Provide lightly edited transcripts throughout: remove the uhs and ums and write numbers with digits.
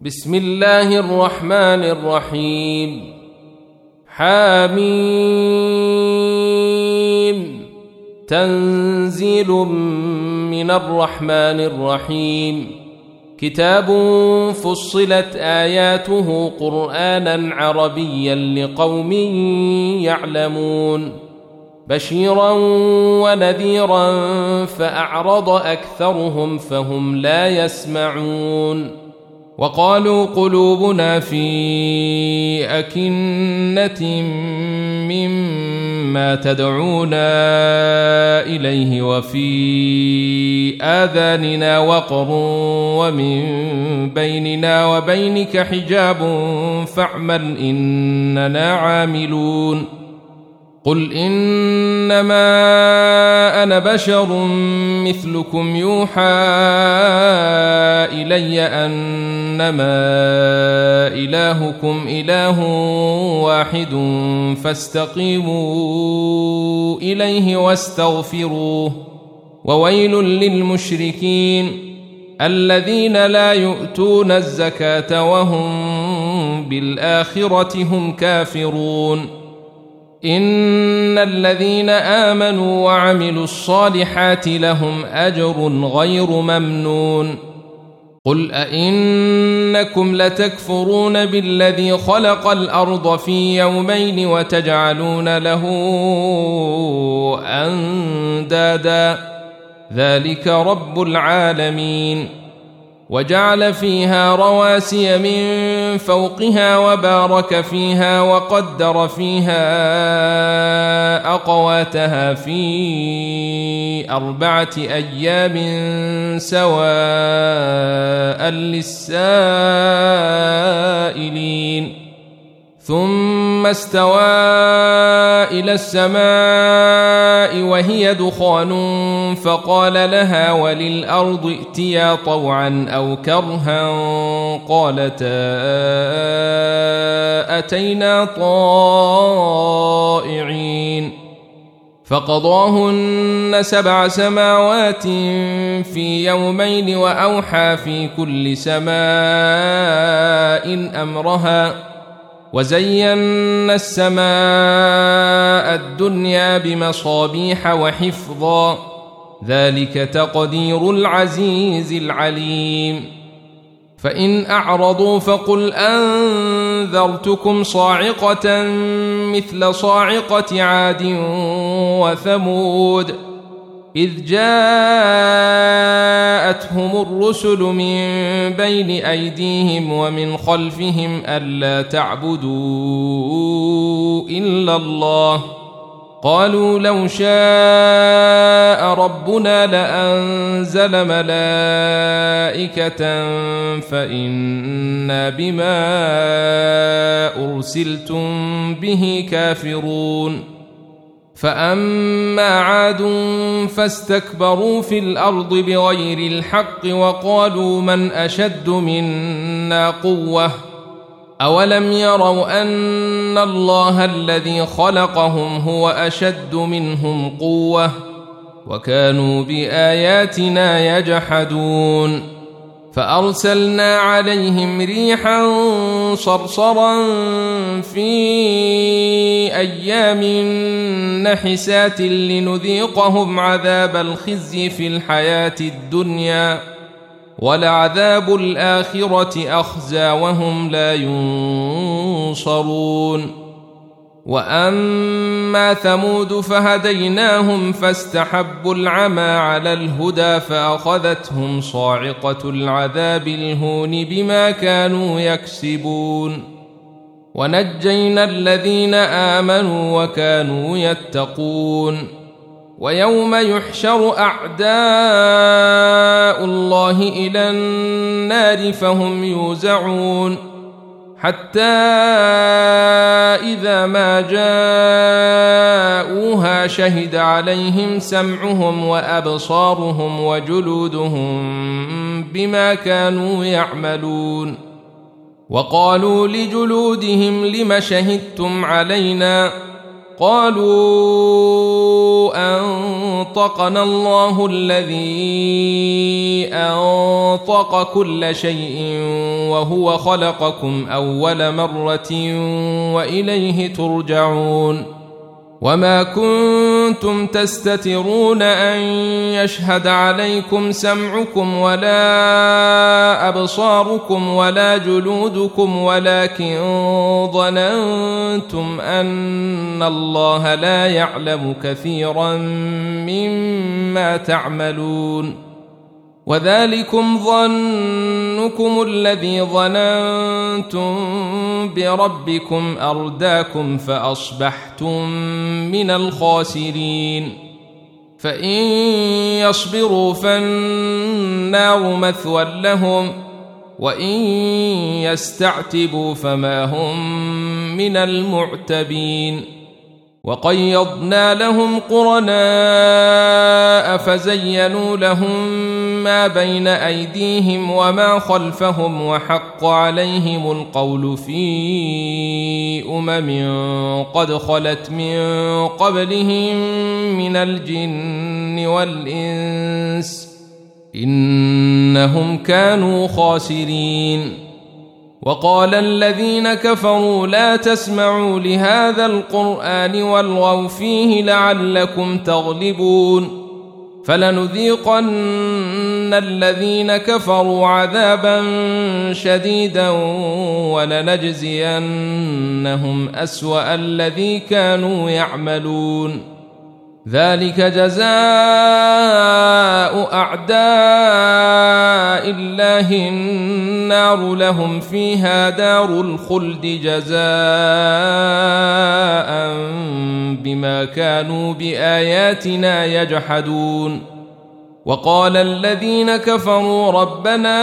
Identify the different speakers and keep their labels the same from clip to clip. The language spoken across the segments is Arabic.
Speaker 1: بسم الله الرحمن الرحيم. حميم. تنزيل من الرحمن الرحيم. كتاب فصلت آياته قرآنا عربيا لقوم يعلمون، بشيرا ونذيرا فأعرض أكثرهم فهم لا يسمعون. وقالوا قلوبنا في أكنة مما تدعونا إليه وفي آذاننا وقر ومن بيننا وبينك حجاب فاعمل إننا عاملون. قل إنما أنا بشر مثلكم يوحى إلي أنما إلهكم إله واحد فاستقيموا إليه واستغفروه. وويل للمشركين الذين لا يؤتون الزكاة وهم بالآخرة هم كافرون. إن الذين آمنوا وعملوا الصالحات لهم أجر غير ممنون. قل أئنكم لتكفرون بالذي خلق الأرض في يومين وتجعلون له أندادا ذلك رب العالمين. وجعل فيها رواسي من فوقها وبارك فيها وقدر فيها أقواتها في 4 أيام سواء للسائلين. ثم استوى إلى السماء وهي دخان فقال لها وللأرض ائتيا طوعا أو كرها قالتا أتينا طائعين. فقضاهن 7 سماوات في يومين وأوحى في كل سماء أمرها وزينا السماء الدنيا بمصابيح وحفظا ذلك تقدير العزيز العليم. فإن أعرضوا فقل أنذرتكم صاعقة مثل صاعقة عاد وثمود إذ جاءتهم الرسل من بين أيديهم ومن خلفهم ألا تعبدوا إلا الله قالوا لو شاء ربنا لأنزل ملائكة فإنا بما أرسلتم به كافرون. فأما عاد فاستكبروا في الأرض بغير الحق وقالوا من أشد منا قوة أولم يروا أن الله الذي خلقهم هو أشد منهم قوة وكانوا بآياتنا يجحدون. فأرسلنا عليهم ريحا صرصرا في أيام نحسات لنذيقهم عذاب الخزي في الحياة الدنيا ولعذاب الآخرة أخزى وهم لا ينصرون. وأما ثمود فهديناهم فاستحبوا العمى على الهدى فأخذتهم صاعقة العذاب الهون بما كانوا يكسبون. ونجينا الذين آمنوا وكانوا يتقون. ويوم يحشر أعداء الله إلى النار فهم يوزعون حتى إذا ما جاءوها شهد عليهم سمعهم وأبصارهم وجلودهم بما كانوا يعملون. وقالوا لجلودهم لم شهدتم علينا قالوا أنطقنا الله الذي أنطق كل شيء وهو خلقكم أول مرة وإليه ترجعون وما كنتم تستترون أن يشهد عليكم سمعكم ولا أبصاركم ولا جلودكم ولكن ظننتم أن الله لا يعلم كثيرا مما تعملون وذلكم ظنكم الذي ظننتم بربكم أرداكم فأصبحتم من الخاسرين فإن يصبروا فالنار مثوى لهم وإن يستعتبوا فما هم من المعتبين وقيضنا لهم قرناء فزينوا لهم ما بين أيديهم وما خلفهم وحق عليهم القول في قد خلت من قبلهم من الجن والإنس إنهم كانوا خاسرين وقال الذين كفروا لا تسمعوا لهذا القرآن والغوا فيه لعلكم تغلبون فلنذيقن الذين كفروا عذابا شديدا ولنجزينهم أسوأ الذي كانوا يعملون ذلك جزاء أعداء الله النار لهم فيها دار الخلد جزاء بما كانوا بآياتنا يجحدون وقال الذين كفروا ربنا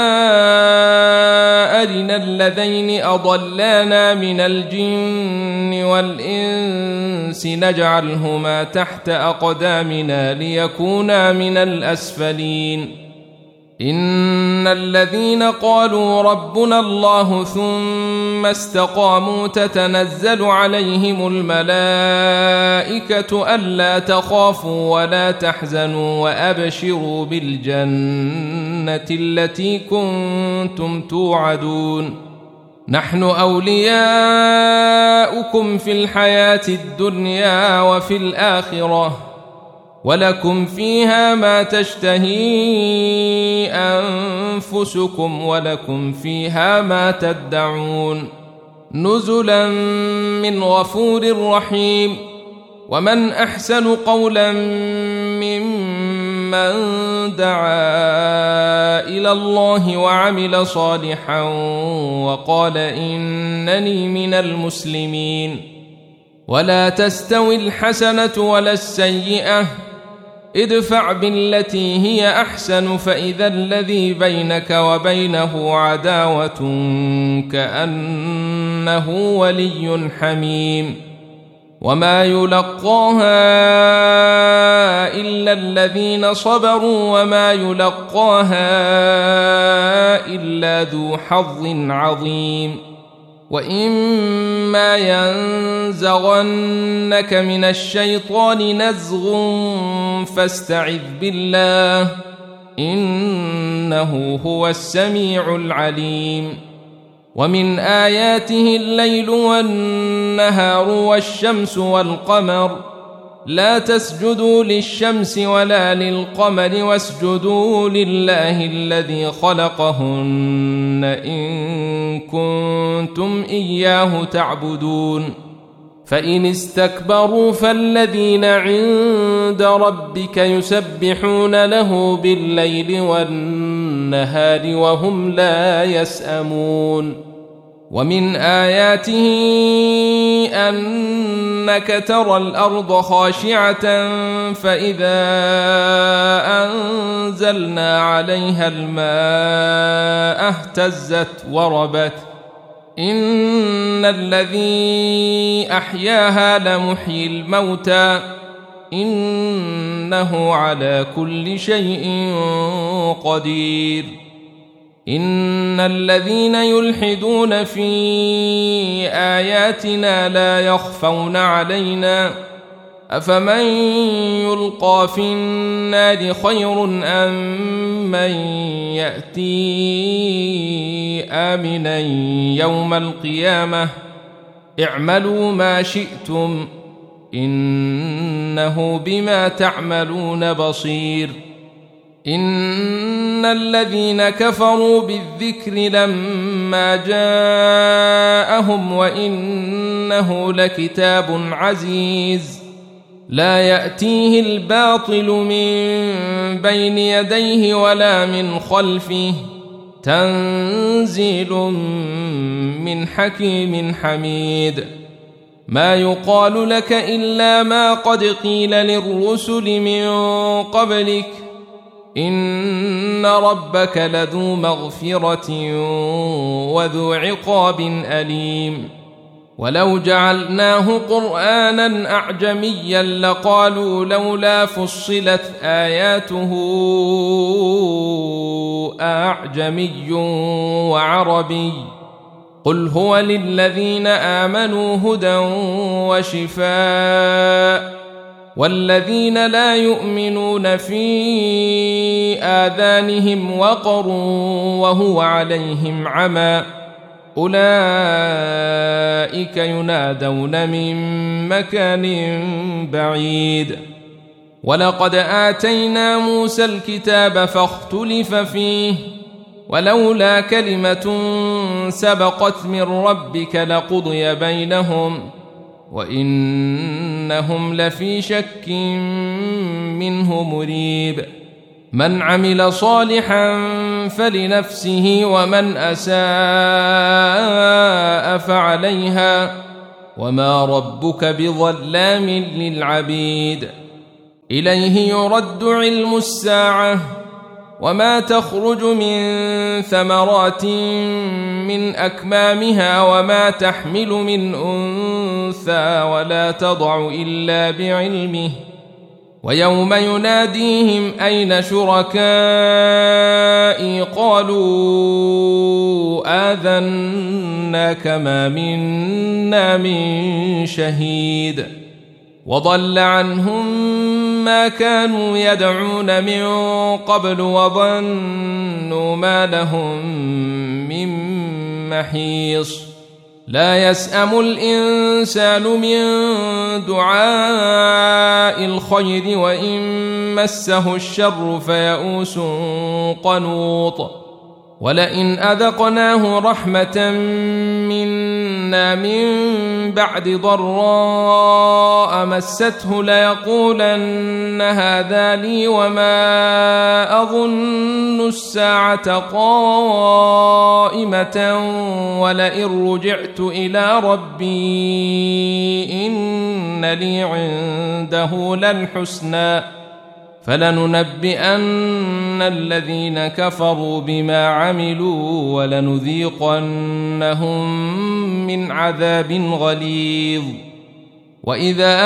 Speaker 1: أرنا الذين أضلانا من الجن والإنس نجعلهما تحت أقدامنا ليكونا من الأسفلين إن الذين قالوا ربنا الله ثم استقاموا تتنزل عليهم الملائكة ألا تخافوا ولا تحزنوا وأبشروا بالجنة التي كنتم توعدون نحن أولياؤكم في الحياة الدنيا وفي الآخرة ولكم فيها ما تشتهي أنفسكم ولكم فيها ما تدعون نزلا من غفور رحيم ومن أحسن قولا ممن دعا إلى الله وعمل صالحا وقال إنني من المسلمين ولا تستوي الحسنة ولا السيئة ادفع بالتي هي أحسن فإذا الذي بينك وبينه عداوة كأنه ولي حميم وما يلقاها إلا الذين صبروا وما يلقاها إلا ذو حظ عظيم وإما ينزغنك من الشيطان نزغ فاستعذ بالله إنه هو السميع العليم ومن آياته الليل والنهار والشمس والقمر لا تسجدوا للشمس ولا للقمر واسجدوا لله الذي خلقهن إن كنتم إياه تعبدون فإن استكبروا فالذين عند ربك يسبحون له بالليل والنهار وهم لا يسأمون ومن آياته أنك ترى الأرض خاشعة فإذا أنزلنا عليها الماء اهتزت وربت إن الذي أحياها لمحيي الموتى إنه على كل شيء قدير إن الذين يلحدون في آياتنا لا يخفون علينا أفمن يلقى في النار خير أم من يأتي آمنا يوم القيامة اعملوا ما شئتم إنه بما تعملون بصير إن الذين كفروا بالذكر لما جاءهم وإنه لكتاب عزيز لا يأتيه الباطل من بين يديه ولا من خلفه تنزيل من حكيم حميد ما يقال لك إلا ما قد قيل للرسل من قبلك إن ربك لذو مغفرة وذو عقاب أليم ولو جعلناه قرآنا أعجميا لقالوا لولا فصلت آياته أعجمي وعربي قل هو للذين آمنوا هدى وشفاء والذين لا يؤمنون في آذانهم وقر وهو عليهم عمى أولئك ينادون من مكان بعيد ولقد آتينا موسى الكتاب فاختلف فيه ولولا كلمة سبقت من ربك لقضي بينهم وإنهم لفي شك منه مريب من عمل صالحا فلنفسه ومن أساء فعليها وما ربك بظلام للعبيد إليه يرد علم الساعة وما تخرج من ثمرات من أكمامها وما تحمل من أنثى ولا تضع إلا بعلمه ويوم يناديهم أين شركائي قالوا آذناك ما منا من شهيد وضل عنهم ما كانوا يدعون من قبل وظنوا ما لهم من محيص لا يسأم الإنسان من دعاء الخير وإن مسه الشر فيئوس قنوط ولئن أذقناه رحمة منا من بعد ضراء مسته ليقولن هذا لي وما أظن الساعة قائمة ولئن رجعت إلى ربي إن لي عنده للحسنى فلننبئن الذين كفروا بما عملوا ولنذيقنهم من عذاب غليظ وإذا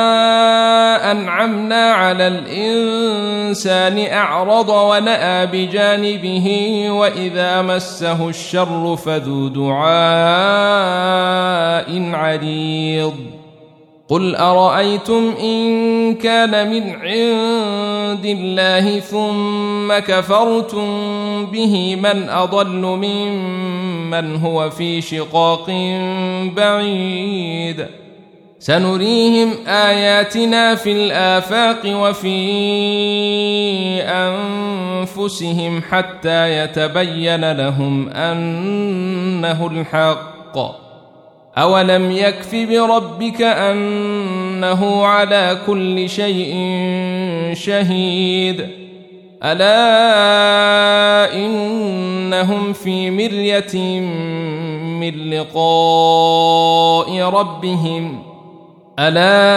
Speaker 1: أنعمنا على الإنسان أعرض ونأى بجانبه وإذا مسه الشر فذو دعاء عريض قل أرأيتم إن كان من عند الله ثم كفرتم به من أضل ممن هو في شقاق بعيد سنريهم آياتنا في الآفاق وفي أنفسهم حتى يتبين لهم أنه الحق أولم يكف بربك أنه على كل شيء شهيد ألا إنهم في مرية من لقاء ربهم ألا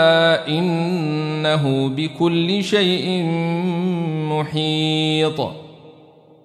Speaker 1: إنه بكل شيء محيط